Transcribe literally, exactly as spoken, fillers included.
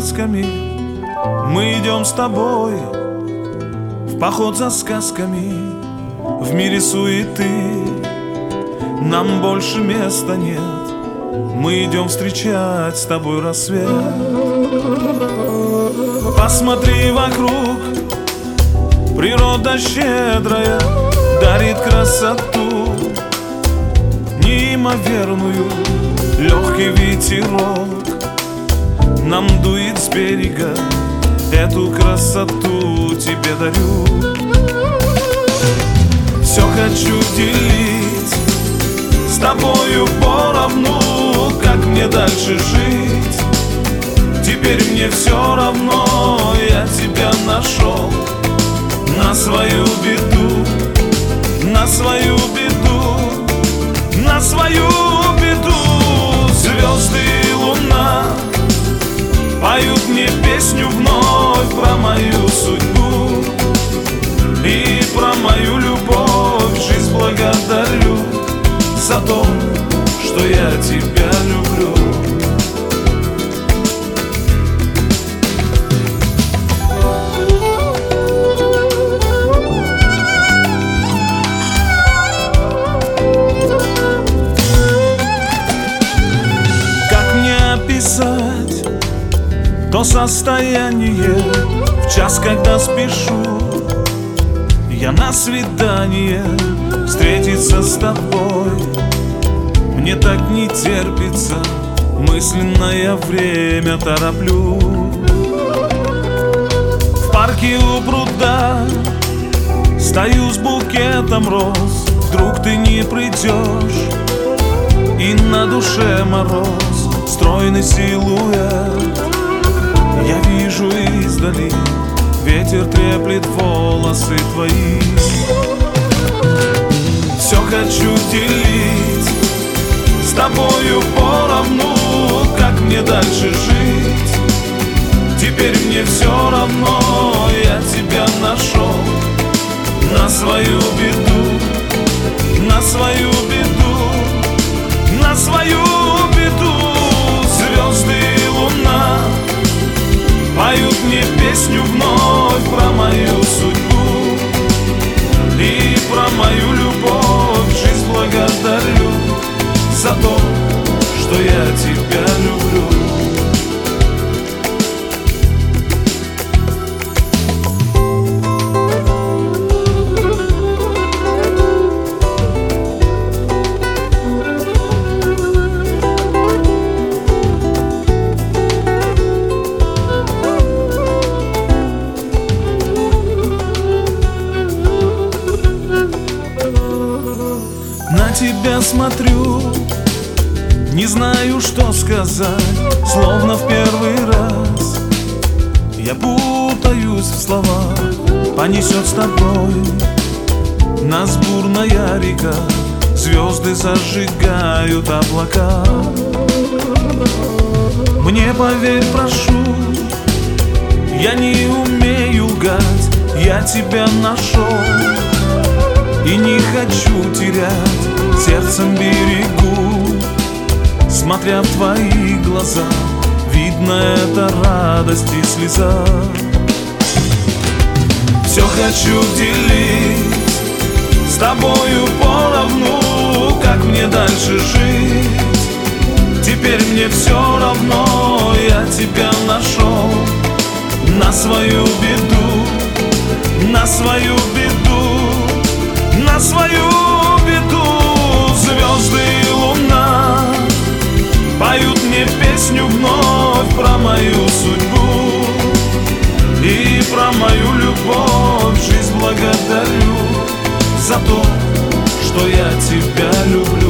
красками. Мы идем с тобой в поход за сказками. В мире суеты нам больше места нет. Мы идем встречать с тобой рассвет. Посмотри вокруг, природа щедрая дарит красоту неимоверную. Легкий ветерок нам дует с берега, эту красоту тебе дарю. Все хочу делить с тобою поровну. Как мне дальше жить? Теперь мне все равно, я тебя нашел. На свою беду, на свою беду, на свою беду. Звезды и луна поют мне песню вновь про мою судьбу и про мою любовь. Жизнь благодарю за то, что я тебя люблю. Как мне описать то состояние в час, когда спешу я на свидание встретиться с тобой? Мне так не терпится, мысленно я время тороплю. В парке у пруда стою с букетом роз. Вдруг ты не придешь, и на душе мороз. Стройный силуэт я вижу издали, ветер треплет волосы твои. Все хочу делить с тобою поровну. Как мне дальше жить? Теперь мне все равно, я тебя нашел. На свою беду, на свою беду, на свою беду. Звезды и луна поют мне песню вновь про мою судьбу и про мою любовь. Жизнь благодарю за то, что я тебя люблю. На тебя смотрю, не знаю, что сказать. Словно в первый раз я путаюсь в словах. Понесет с тобой нас бурная река, звезды зажигают облака. Мне поверь, прошу, я не умею лгать. Я тебя нашел и не хочу терять, сердцем берегу. Смотря в твои глаза, видно это радость и слеза. Все хочу делить с тобою поровну. Как мне дальше жить? Теперь мне все равно, я тебя нашел. На свою беду, на свою беду, на свою беду. Звезды и луна поют мне песню вновь про мою судьбу и про мою любовь. Жизнь благодарю за то, что я тебя люблю.